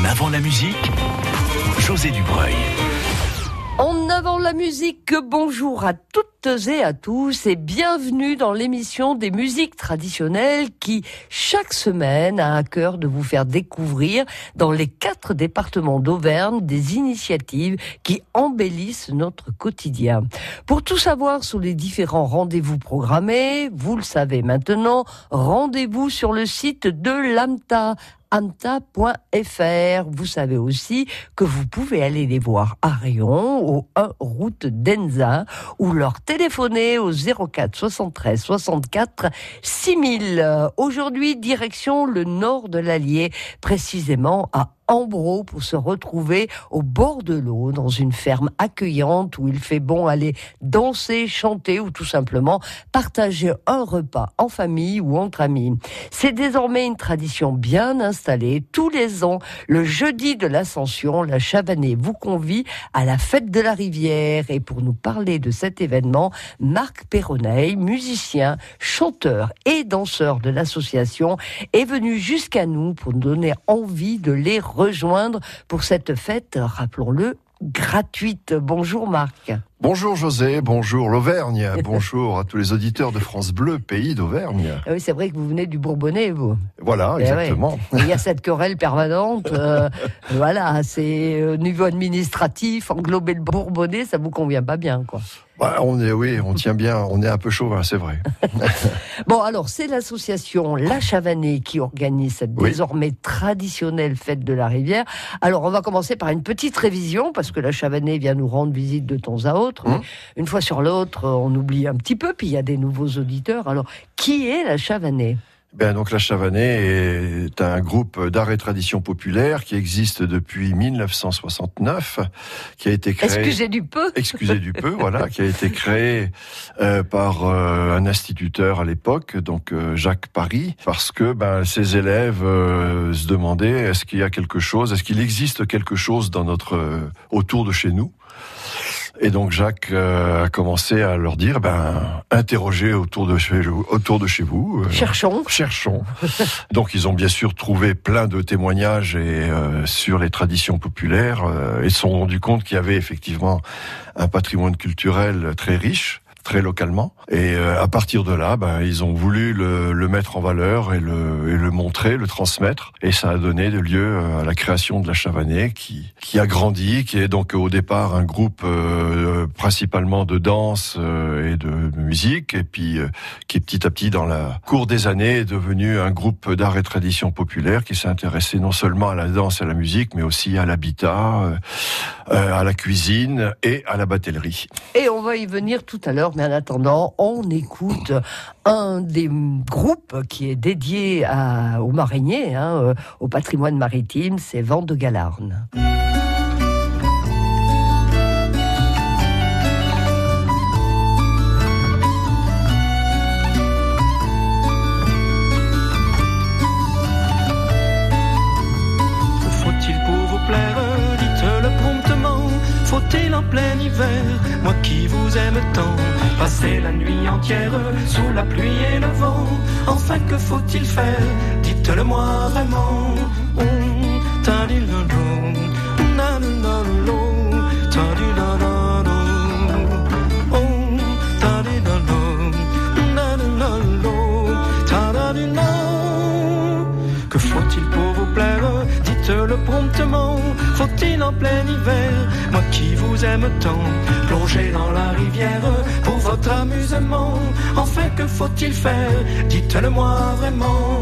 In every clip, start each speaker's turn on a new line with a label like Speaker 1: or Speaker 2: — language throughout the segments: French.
Speaker 1: En avant la musique, José Dubreuil.
Speaker 2: En avant la musique, bonjour à toutes et à tous et bienvenue dans l'émission des musiques traditionnelles qui, chaque semaine, a à cœur de vous faire découvrir dans les 4 départements d'Auvergne des initiatives qui embellissent notre quotidien. Pour tout savoir sur les différents rendez-vous programmés, vous le savez maintenant, rendez-vous sur le site de l'AMTA. amta.fr. Vous savez aussi que vous pouvez aller les voir à Rion, au 1 route d'Enza, ou leur téléphoner au 04 73 64 6000. Aujourd'hui, direction le nord de l'Allier, précisément à Ambro, pour se retrouver au bord de l'eau, dans une ferme accueillante où il fait bon aller danser, chanter ou tout simplement partager un repas en famille ou entre amis. C'est désormais une tradition bien installée. Tous les ans, le jeudi de l'Ascension, la Chavanée vous convie à la fête de la rivière. Et pour nous parler de cet événement, Marc Perronnet, musicien, chanteur et danseur de l'association, est venu jusqu'à nous pour nous donner envie de les rejoindre pour cette fête, rappelons-le, gratuite. Bonjour Marc.
Speaker 3: Bonjour José, bonjour l'Auvergne, bonjour à tous les auditeurs de France Bleu, pays d'Auvergne.
Speaker 2: Oui, c'est vrai que vous venez du Bourbonnais, vous.
Speaker 3: Voilà, exactement.
Speaker 2: Ouais. Il y a cette querelle permanente. Voilà, c'est au niveau administratif, englober le Bourbonnais, ça vous convient pas bien, quoi.
Speaker 3: Bah, on tient bien, on est un peu chauvin, c'est vrai.
Speaker 2: Bon, alors, c'est l'association La Chavanée qui organise cette désormais traditionnelle fête de la rivière. Alors, on va commencer par une petite révision, parce que la Chavanée vient nous rendre visite de temps à autre. Une fois sur l'autre, on oublie un petit peu, puis il y a des nouveaux auditeurs. Alors, qui est la Chavanée ?
Speaker 3: Donc la Chavanée est un groupe d'art et tradition populaire qui existe depuis 1969, qui a été créé...
Speaker 2: Excusez du peu,
Speaker 3: voilà, qui a été créé par un instituteur à l'époque, donc Jacques Paris, parce que ses élèves se demandaient est-ce qu'il existe quelque chose autour de chez nous. Et donc Jacques a commencé à leur dire interrogez autour de chez vous. Cherchons. Donc ils ont bien sûr trouvé plein de témoignages sur les traditions populaires et se sont rendus compte qu'il y avait effectivement un patrimoine culturel très riche, très localement. Et à partir de là, ils ont voulu le mettre en valeur et le montrer, le transmettre. Et ça a donné lieu à la création de la Chavanée qui a grandi, qui est donc au départ un groupe principalement de danse et de musique, et puis qui petit à petit dans la cour des années est devenu un groupe d'art et tradition populaire qui s'est intéressé non seulement à la danse et à la musique, mais aussi à l'habitat, à la cuisine et à la batellerie.
Speaker 2: Et on va y venir tout à l'heure, mais en attendant, on écoute un des groupes qui est dédié aux mariniers, au patrimoine maritime, c'est Vent de Galarne.
Speaker 4: Faut-il en plein hiver, moi qui vous aime tant, passer la nuit entière sous la pluie et le vent? Enfin que faut-il faire, dites-le-moi vraiment. Que faut-il pour vous plaire, dites-le promptement. Faut-il en plein hiver, moi qui vous aime tant, plonger dans la rivière pour votre amusement? Enfin que faut-il faire, dites-le-moi vraiment.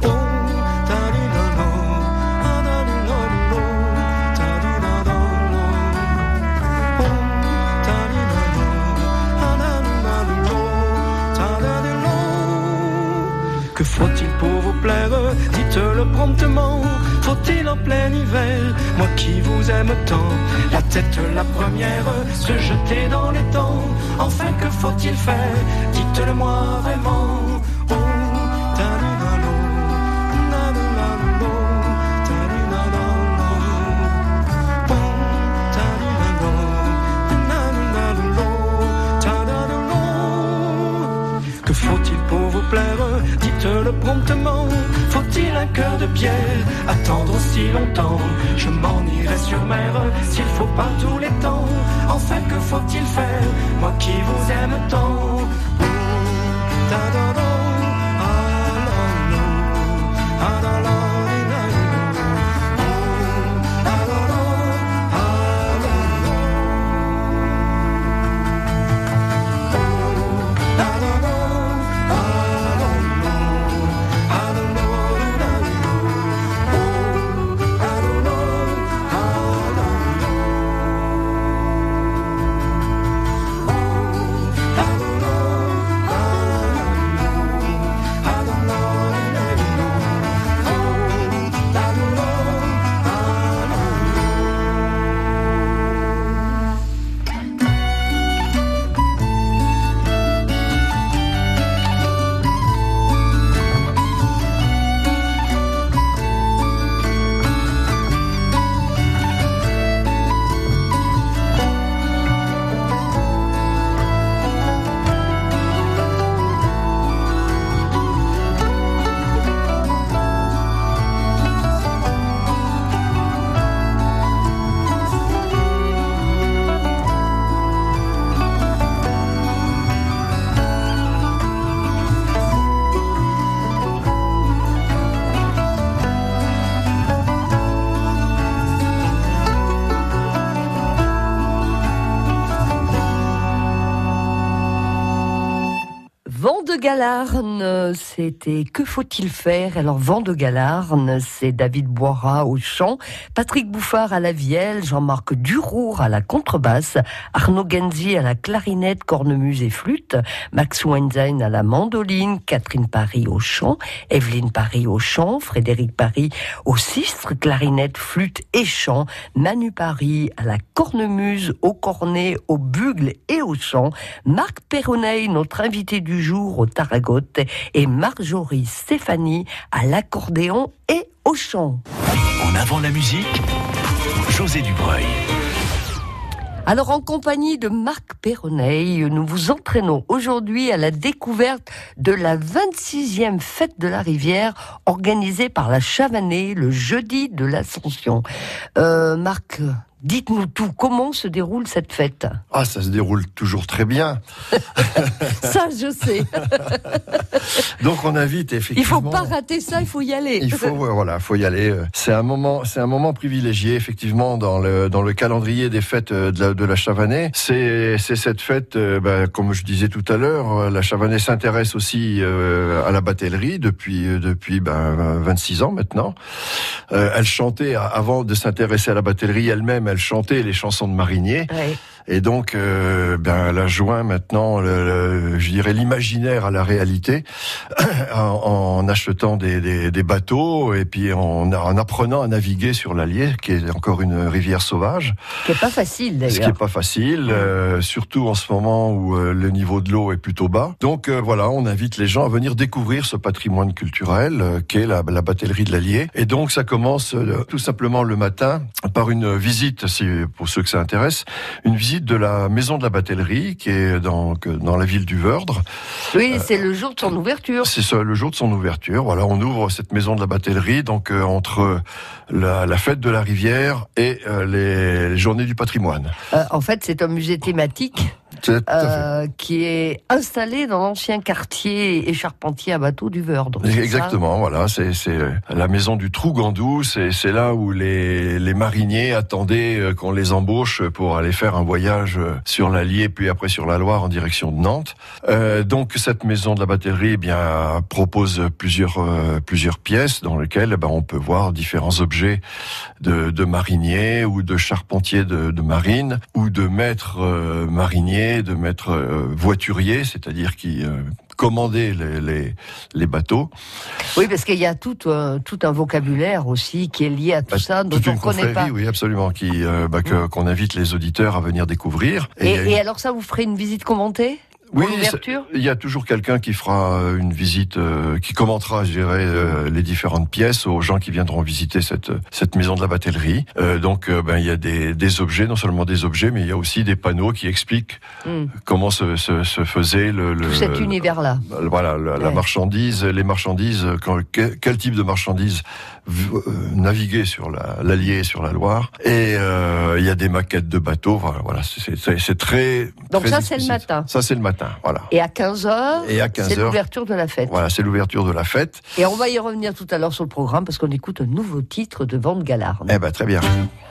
Speaker 4: Que faut-il pour vous plaire, dites-le promptement. Faut-il en plein hiver, moi qui vous aime tant, la tête la première, se jeter dans les temps? Enfin que faut-il faire, dites-le-moi vraiment. Que faut-il pour vous plaire, dites-le dites-le promptement. Faut-il un cœur de pierre, attendre aussi longtemps? Je m'en irai sur mer, s'il faut par tous les temps. Enfin, que faut-il faire, moi qui vous aime tant?
Speaker 2: Vent de Galarne, c'était Que faut-il faire? Alors Vent de Galarne, c'est David Boira au chant, Patrick Bouffard à la vielle, Jean-Marc Durour à la contrebasse, Arnaud Genzi à la clarinette, cornemuse et flûte, Max Weinstein à la mandoline, Catherine Paris au chant, Evelyne Paris au chant, Frédéric Paris au sistre, clarinette, flûte et chant, Manu Paris à la cornemuse, au cornet, au bugle et au chant, Marc Perronnet, notre invité du jour au Taragote, et Marjorie Stéphanie à l'accordéon et au chant.
Speaker 1: En avant la musique, José Dubreuil.
Speaker 2: Alors, en compagnie de Marc Perronnet, nous vous entraînons aujourd'hui à la découverte de la 26e fête de la rivière organisée par la Chavanais le jeudi de l'Ascension. Marc, dites-nous tout, comment se déroule cette fête?
Speaker 3: Ah, ça se déroule toujours très bien.
Speaker 2: Ça, je sais.
Speaker 3: Donc on invite effectivement.
Speaker 2: Il faut pas rater ça, il faut y aller.
Speaker 3: Il faut y aller. C'est un moment privilégié effectivement dans le calendrier des fêtes de la Chavanais. C'est cette fête, comme je disais tout à l'heure, la Chavanais s'intéresse aussi à la batellerie depuis 26 ans maintenant. Elle chantait avant de s'intéresser à la batellerie elle-même. Elle chantait les chansons de mariniers. Ouais. Et donc, elle a joint maintenant, je dirais, l'imaginaire à la réalité, en achetant des bateaux et puis en apprenant à naviguer sur l'Allier, qui est encore une rivière sauvage.
Speaker 2: Qui est pas facile d'ailleurs.
Speaker 3: Ce qui est pas facile, surtout en ce moment où le niveau de l'eau est plutôt bas. Donc on invite les gens à venir découvrir ce patrimoine culturel qu'est la batellerie de l'Allier. Et donc ça commence tout simplement le matin par une visite, pour ceux que ça intéresse, une visite de la maison de la batellerie qui est dans la ville du Veurdre.
Speaker 2: Oui, c'est le jour de son ouverture.
Speaker 3: C'est ça, le jour de son ouverture. Voilà, on ouvre cette maison de la batellerie donc entre la fête de la rivière et les journées du patrimoine.
Speaker 2: En fait, c'est un musée thématique. Qui est installé dans l'ancien quartier et charpentier à bateau du Veurdre.
Speaker 3: Exactement, voilà, c'est la maison du Trougandou, c'est là où les mariniers attendaient qu'on les embauche pour aller faire un voyage sur l'Allier puis après sur la Loire en direction de Nantes. Donc cette maison de la batellerie propose plusieurs pièces dans lesquelles on peut voir différents objets de mariniers ou de charpentiers de marine ou de maîtres mariniers, de maîtres voituriers, c'est-à-dire qui commandaient les bateaux.
Speaker 2: Oui, parce qu'il y a tout un vocabulaire aussi qui est lié à tout ça, dont on ne connaît pas.
Speaker 3: Oui, absolument, qu'on invite les auditeurs à venir découvrir.
Speaker 2: Et alors ça, vous ferez une visite commentée ? pour l'ouverture ?
Speaker 3: Il y a toujours quelqu'un qui fera une visite, qui commentera, je dirais, les différentes pièces aux gens qui viendront visiter cette maison de la batellerie. Donc, il y a des objets, non seulement des objets, mais il y a aussi des panneaux qui expliquent comment se faisait
Speaker 2: tout cet univers-là.
Speaker 3: Voilà, la marchandise, les marchandises, quel type de marchandises naviguer sur l'Allier, sur la Loire. Et il y a des maquettes de bateaux. Voilà, c'est très.
Speaker 2: Donc
Speaker 3: très
Speaker 2: ça,
Speaker 3: explicite.
Speaker 2: c'est le matin.
Speaker 3: Ça, c'est le matin, voilà.
Speaker 2: Et à 15h, c'est l'ouverture de la fête.
Speaker 3: Voilà, c'est l'ouverture de la fête.
Speaker 2: Et on va y revenir tout à l'heure sur le programme parce qu'on écoute un nouveau titre de Van Galarn.
Speaker 3: Eh ben, très bien.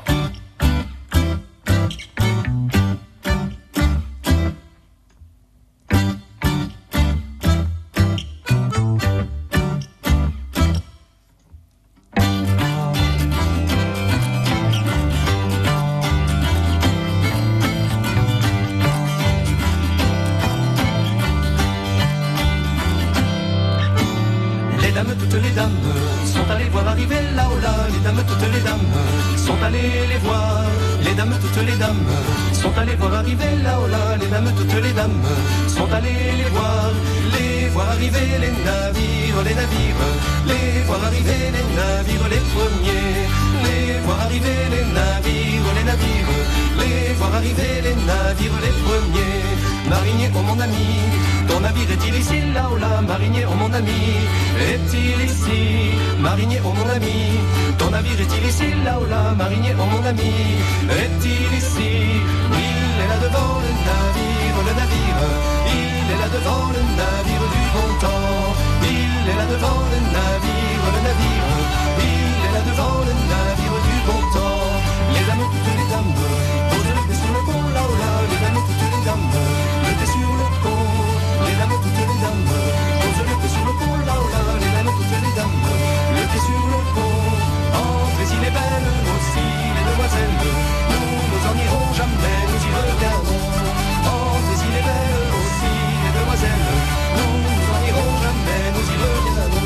Speaker 4: Toutes les dames sont allées voir arriver là-haut-là. Les dames, toutes les dames sont allées les voir. Les dames, toutes les dames sont allées voir arriver là-haut-là. Les dames, toutes les dames sont allées les voir arriver les navires, les voir arriver les navires, les premiers, les voir arriver les navires, les voir arriver les navires, les premiers. Marinier, oh mon ami, ton navire est-il ici, là, oh là? Marinier, oh mon ami, est-il ici? Marinier, oh mon ami, ton navire est-il ici, là, oh là? Marinier, oh mon ami, est-il ici? Il est là devant le navire, il est là devant le navire du bon temps. Il est là devant le navire, il est là devant le navire du bon temps. Les dames, toutes les dames, posent le pied sur le pont, là, oh là, les dames, toutes les dames. Sur le pont, les dames, toutes les dames, posent le pied sur le pont, là, oh là, les dames, toutes les dames, le pied sur le pont. Entrez-y les belles aussi, les demoiselles, nous en irons jamais, nous y reviendrons. Entrez-y les belles aussi, les demoiselles, nous en irons jamais, nous y reviendrons.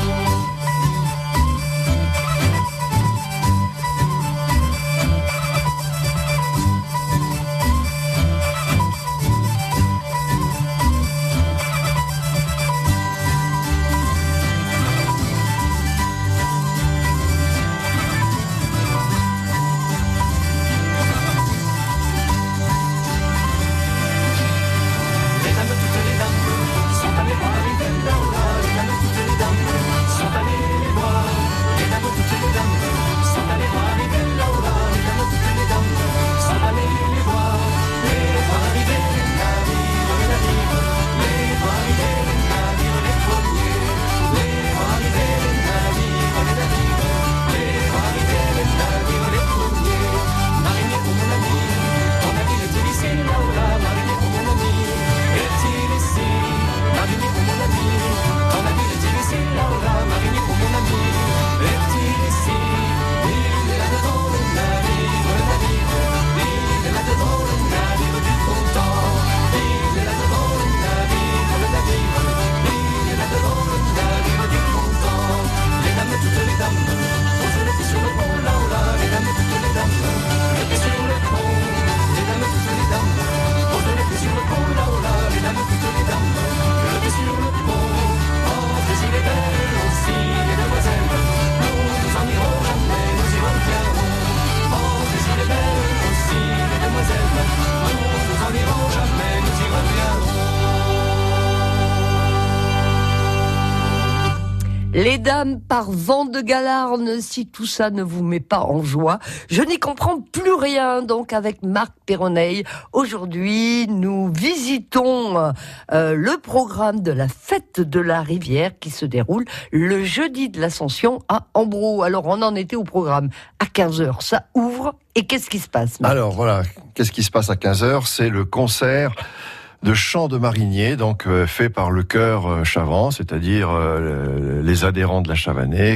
Speaker 2: Les dames par Van Galarn, si tout ça ne vous met pas en joie, je n'y comprends plus rien. Donc avec Marc Perronnet, aujourd'hui nous visitons le programme de la fête de la rivière qui se déroule le jeudi de l'Ascension à Ambro. Alors on en était au programme à 15h, ça ouvre et qu'est-ce qui se passe, Marc ?
Speaker 3: Alors voilà, qu'est-ce qui se passe à 15h ? C'est le concert de chant de mariniers, donc fait par le chœur Chavant, c'est-à-dire les adhérents de la Chavanais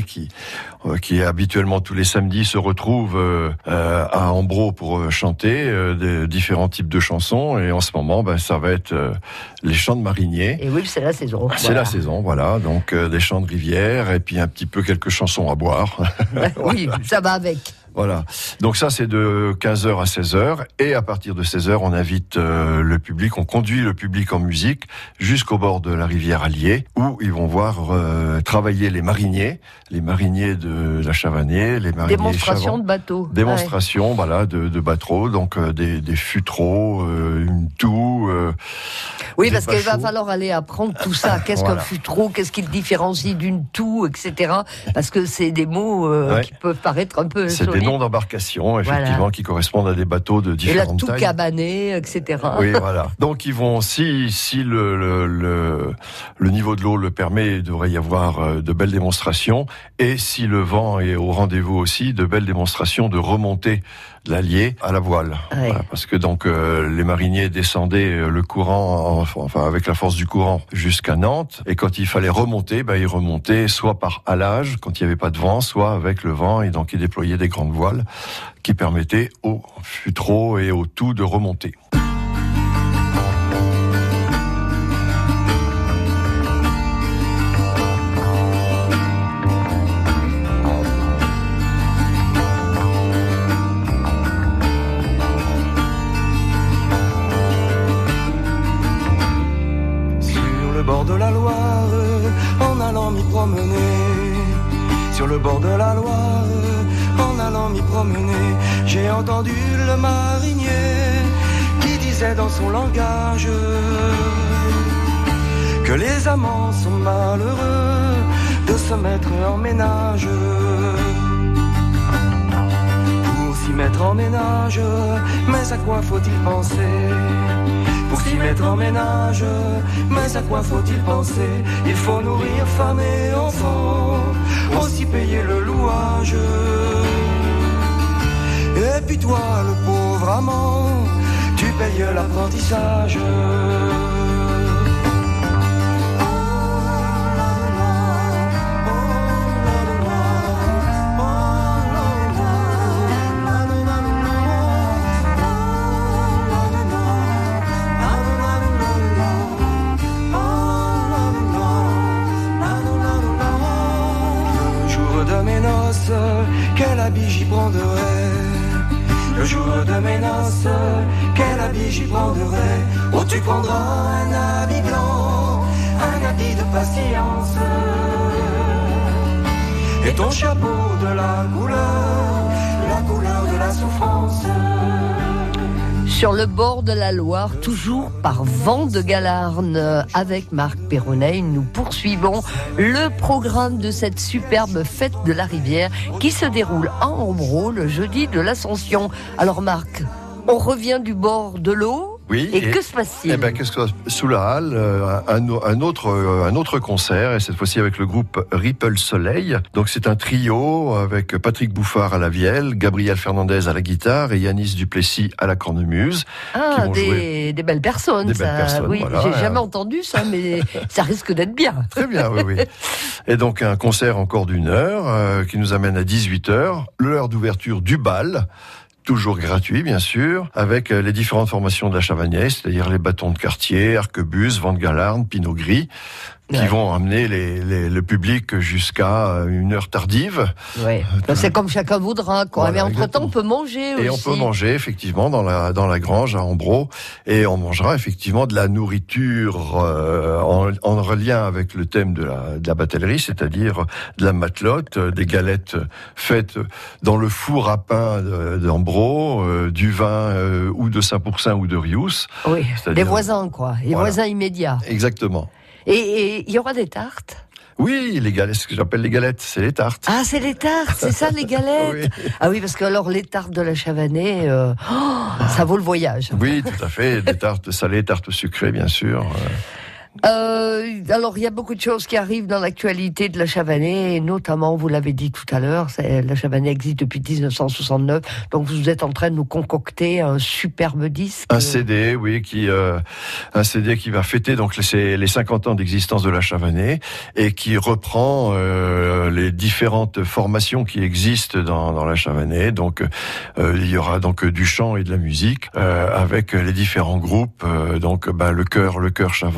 Speaker 3: qui habituellement tous les samedis se retrouvent à Ambro pour chanter différents types de chansons. Et en ce moment, ça va être les chants de mariniers.
Speaker 2: Et oui, c'est la saison.
Speaker 3: C'est la saison, voilà. Donc des chants de rivière et puis un petit peu quelques chansons à boire.
Speaker 2: Oui, ça va avec.
Speaker 3: Voilà. Donc ça, c'est de 15h à 16h. Et à partir de 16h, on invite le public, on conduit le public en musique jusqu'au bord de la rivière Allier, où ils vont voir travailler les mariniers de la Chavanais, les mariniers
Speaker 2: Démonstration de bateaux.
Speaker 3: Démonstration, voilà, de bateaux, donc des futraux, une toux.
Speaker 2: Oui, parce qu'il va falloir aller apprendre tout ça. Qu'est-ce
Speaker 3: Voilà.
Speaker 2: qu'un futrot, qu'est-ce qui le différencie d'une toux, etc. Parce que c'est des mots qui peuvent paraître un peu
Speaker 3: C'est
Speaker 2: solides.
Speaker 3: des noms d'embarcations, effectivement, qui correspondent à des bateaux de
Speaker 2: Et
Speaker 3: différentes
Speaker 2: la toux
Speaker 3: tailles.
Speaker 2: cabanée, etc.
Speaker 3: Oui, voilà. Donc ils vont, si le niveau de l'eau le permet, il devrait y avoir de belles démonstrations. Et si le vent est au rendez-vous aussi, de belles démonstrations de remontée de l'Allier à la voile.
Speaker 2: Ouais.
Speaker 3: Voilà, parce que donc les mariniers descendaient le courant, enfin avec la force du courant jusqu'à Nantes. Et quand il fallait remonter, ils remontaient soit par halage, quand il n'y avait pas de vent, soit avec le vent. Et donc ils déployaient des grandes voiles qui permettaient aux futraux et aux toux de remonter.
Speaker 4: Sur le bord de la Loire, en allant m'y promener, j'ai entendu le marinier qui disait dans son langage que les amants sont malheureux de se mettre en ménage. Pour s'y mettre en ménage, mais à quoi faut-il penser ? Pour s'y mettre en ménage, mais à quoi faut-il penser ? Il faut nourrir femme et enfants, aussi payer le louage. Et puis toi, le pauvre amant, tu payes l'apprentissage. Quel habit j'y prendrai? Le jour de mes noces, quel habit j'y prendrai? Oh, tu prendras un habit blanc, un habit de patience, et ton chapeau de la couleur de la souffrance.
Speaker 2: Sur le bord de la Loire, toujours par vent de Galarne, avec Marc Perronnet, nous poursuivons le programme de cette superbe fête de la rivière qui se déroule à Ambro le jeudi de l'Ascension. Alors Marc, on revient du bord de l'eau.
Speaker 3: Oui,
Speaker 2: et que se passe-t-il?
Speaker 3: Qu'est-ce que sous la halle, un autre concert, et cette fois-ci avec le groupe Ripple Soleil. Donc c'est un trio avec Patrick Bouffard à la vielle, Gabriel Fernandez à la guitare et Yanis Duplessis à la cornemuse.
Speaker 2: Ah, des belles personnes.
Speaker 3: Des belles personnes,
Speaker 2: oui,
Speaker 3: voilà.
Speaker 2: J'ai jamais entendu ça, mais ça risque d'être bien.
Speaker 3: Très bien, oui. Et donc un concert encore d'une heure qui nous amène à 18h, l'heure d'ouverture du bal. Toujours gratuit, bien sûr, avec les différentes formations de la Chavanais, c'est-à-dire les bâtons de quartier, arquebus, vent de Galarne, pinot gris, qui vont amener le public jusqu'à une heure tardive.
Speaker 2: Ouais. C'est comme chacun voudra, quoi.
Speaker 3: Voilà,
Speaker 2: mais entre-temps, on peut manger aussi.
Speaker 3: Et on peut manger, effectivement, dans la grange à Ambro. Et on mangera, effectivement, de la nourriture en relien avec le thème de la batellerie, c'est-à-dire de la matelote, des galettes faites dans le four à pain d'Ambro, du vin ou de Saint-Pourçain ou de Rious.
Speaker 2: Oui, les voisins, quoi. Les voisins immédiats.
Speaker 3: Exactement.
Speaker 2: Et il y aura des tartes?
Speaker 3: Oui, les galettes, ce que j'appelle les galettes, c'est les tartes.
Speaker 2: Ah, c'est les tartes, c'est ça les galettes. Oui. Ah oui, parce que alors les tartes de la Chavanais, ça vaut le voyage.
Speaker 3: Oui, tout à fait. Des tartes salées, tartes sucrées, bien sûr.
Speaker 2: Alors, il y a beaucoup de choses qui arrivent dans l'actualité de la Chavanais, et notamment, vous l'avez dit tout à l'heure, la Chavanais existe depuis 1969, donc vous êtes en train de nous concocter un superbe disque.
Speaker 3: Un CD, oui, un CD qui va fêter donc les 50 ans d'existence de la Chavanais et qui reprend les différentes formations qui existent dans la Chavanais. Donc, il y aura donc du chant et de la musique avec les différents groupes. Donc, le chœur Chavant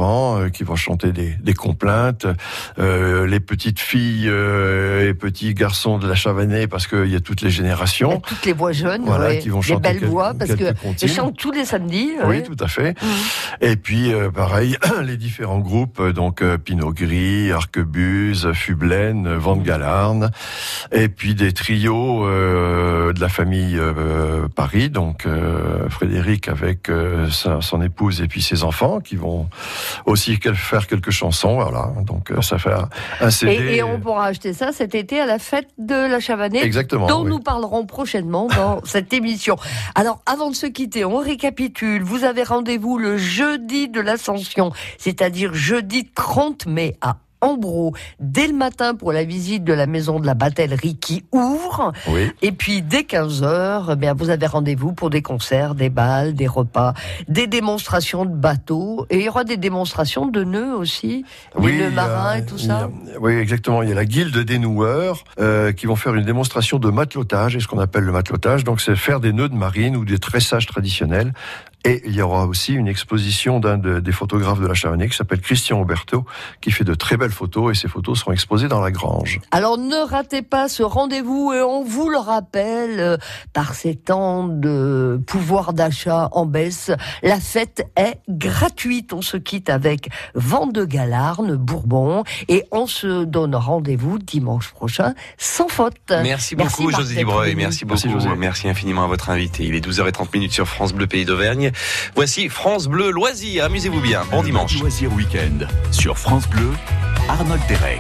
Speaker 3: qui vont chanter des complaintes, les petites filles et petits garçons de la Chavanais, parce qu'il y a toutes les générations.
Speaker 2: Toutes les voix jeunes,
Speaker 3: voilà, qui vont chanter
Speaker 2: les belles voix, parce qu'ils chantent tous les samedis.
Speaker 3: Oui, tout à fait. Et puis, pareil, les différents groupes, donc Pinot Gris, Arquebuse, Fublaine, Vent de Galarne, et puis des trios de la famille Paris, donc Frédéric avec son épouse et puis ses enfants, qui vont aussi faire quelques chansons, voilà. Donc ça fait un CD.
Speaker 2: Et on pourra acheter ça cet été à la fête de la Chavanais.
Speaker 3: Exactement.
Speaker 2: Dont nous parlerons prochainement dans cette émission. Alors, avant de se quitter, on récapitule. Vous avez rendez-vous le jeudi de l'Ascension, c'est-à-dire jeudi 30 mai à Ambro, dès le matin pour la visite de la maison de la batellerie qui ouvre.
Speaker 3: Oui.
Speaker 2: Et puis dès 15h, vous avez rendez-vous pour des concerts, des bals, des repas, des démonstrations de bateaux. Et il y aura des démonstrations de nœuds aussi, des nœuds marins et tout ça.
Speaker 3: Oui, exactement. Il y a la guilde des noueurs qui vont faire une démonstration de matelotage, et ce qu'on appelle le matelotage, donc c'est faire des nœuds de marine ou des tressages traditionnels. Et il y aura aussi une exposition d'un des photographes de la Chavanais qui s'appelle Christian Auberteau, qui fait de très belles photos, et ces photos seront exposées dans la grange.
Speaker 2: Alors ne ratez pas ce rendez-vous, et on vous le rappelle, par ces temps de pouvoir d'achat en baisse, la fête est gratuite. On se quitte avec Vent de Galarne, Bourbon, et on se donne rendez-vous dimanche prochain, sans faute.
Speaker 5: Merci beaucoup, José Dubreuil. Merci beaucoup.
Speaker 3: Merci, José.
Speaker 5: Merci infiniment à votre invité. Il est 12h30 sur France Bleu Pays d'Auvergne. Voici France Bleu Loisirs. Amusez-vous bien. Bon dimanche.
Speaker 1: Loisirs Week-end sur France Bleu, Arnold Derek.